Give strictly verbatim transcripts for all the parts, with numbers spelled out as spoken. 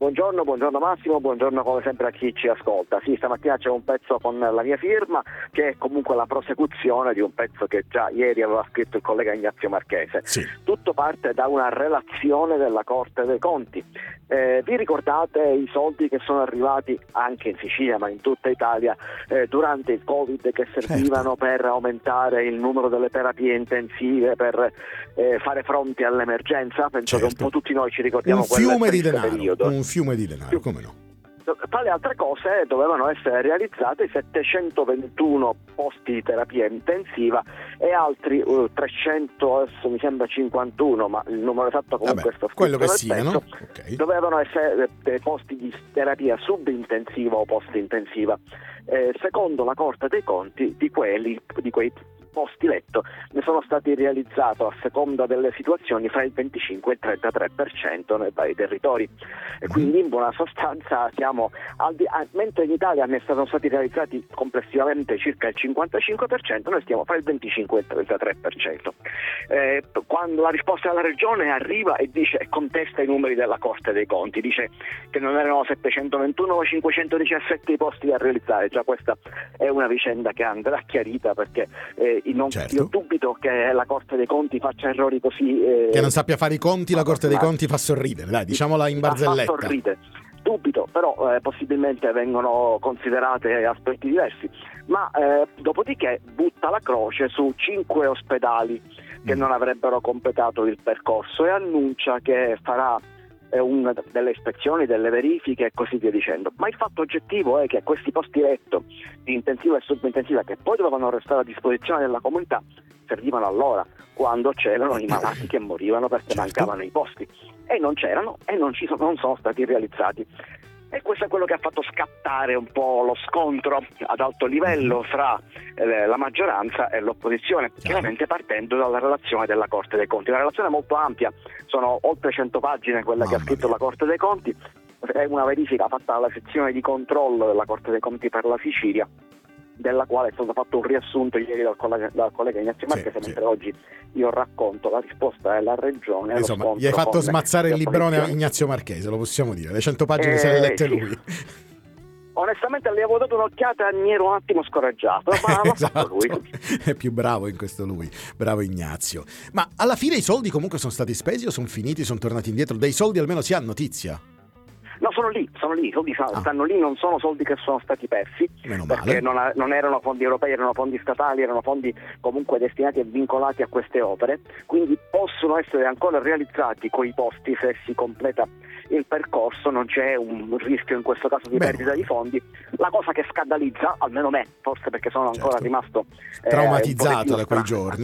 Buongiorno, buongiorno Massimo, buongiorno come sempre a chi ci ascolta. Sì, stamattina c'è un pezzo con la mia firma che è comunque la prosecuzione di un pezzo che già ieri aveva scritto il collega Ignazio Marchese. Sì. Tutto parte da una relazione della Corte dei Conti. Eh, vi ricordate i soldi che sono arrivati anche in Sicilia ma in tutta Italia eh, durante il Covid che servivano certo. per aumentare il numero delle terapie intensive, per eh, fare fronte all'emergenza? Penso certo. che un po' tutti noi ci ricordiamo un fiume di denaro, periodo. un fiume di denaro, come no? Tra le altre cose dovevano essere realizzati settecentoventuno posti di terapia intensiva e altri uh, trecento, adesso mi sembra cinquantuno, ma il numero esatto comunque Vabbè, sta scritto quello che nel sia, pezzo, no? Okay. Dovevano essere eh, posti di terapia subintensiva o post-intensiva. Eh, secondo la Corte dei Conti, di quelli, di quei posti letto ne sono stati realizzati a seconda delle situazioni fra il venticinque e il trentatré per cento nei vari territori e quindi in buona sostanza siamo al di, a, mentre in Italia ne sono stati realizzati complessivamente circa il cinquantacinque per cento, noi stiamo fra il venticinque e il trentatré per cento. Eh, quando la risposta della regione arriva e dice e contesta i numeri della Corte dei Conti, dice che non erano settecentoventuno ma cinquecentodiciassette i posti da realizzare, già questa è una vicenda che andrà chiarita perché eh, Non, certo. io dubito che la Corte dei Conti faccia errori così eh, che non sappia fare i conti. La Corte dei Conti fa sorridere, dai, diciamola in barzelletta. Fa sorridere. Dubito, però eh, possibilmente vengono considerate aspetti diversi, ma eh, dopodiché butta la croce su cinque ospedali che mm. non avrebbero completato il percorso e annuncia che farà una delle ispezioni, delle verifiche e così via dicendo. Ma il fatto oggettivo è che questi posti letto di intensiva e subintensiva che poi dovevano restare a disposizione della comunità servivano allora quando c'erano i malati che morivano perché certo. mancavano i posti e non c'erano e non, ci sono, non sono stati realizzati. E questo è quello che ha fatto scattare un po' lo scontro ad alto livello fra eh, la maggioranza e l'opposizione, chiaramente partendo dalla relazione della Corte dei Conti. Una relazione molto ampia, sono oltre cento pagine quella Mamma che ha scritto mia. la Corte dei Conti, è una verifica fatta dalla sezione di controllo della Corte dei Conti per la Sicilia, della quale è stato fatto un riassunto ieri dal collega, dal collega Ignazio Marchese, sì, mentre sì. oggi io racconto la risposta della regione. Insomma, gli hai fatto smazzare il librone a Ignazio Marchese, lo possiamo dire, le cento pagine eh, se le lette sì. lui. Onestamente le avevo dato un'occhiata e mi ero un attimo scoraggiato, ma l'ha esatto. fatto lui. È più bravo in questo lui, bravo Ignazio. Ma alla fine i soldi comunque sono stati spesi o sono finiti, sono tornati indietro? Dei soldi almeno si ha notizia? No, sono lì, sono lì, i soldi stanno ah. lì, non sono soldi che sono stati persi, Meno perché male. non, ha, non erano fondi europei, erano fondi statali, erano fondi comunque destinati e vincolati a queste opere, quindi possono essere ancora realizzati coi posti se si completa il percorso, non c'è un rischio in questo caso di Beh, perdita di fondi. La cosa che scandalizza, almeno me, forse perché sono ancora certo. rimasto eh, traumatizzato da quei giorni,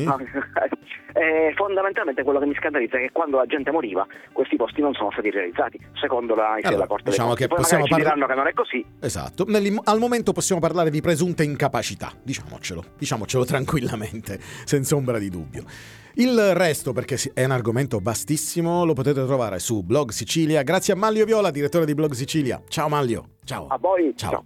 eh, fondamentalmente quello che mi scandalizza è che quando la gente moriva questi posti non sono stati realizzati, secondo la, allora, della Corte diciamo dei Conti. che Poi possiamo magari ci parla- diranno che non è così. Esatto, Nel, al momento possiamo parlare di presunte incapacità, diciamocelo, diciamocelo tranquillamente, senza ombra di dubbio. Il resto, perché è un argomento vastissimo, lo potete trovare su Blog Sicilia. Grazie a Manlio Viola, direttore di Blog Sicilia. Ciao Manlio. Ciao. A voi. Ciao. Ciao.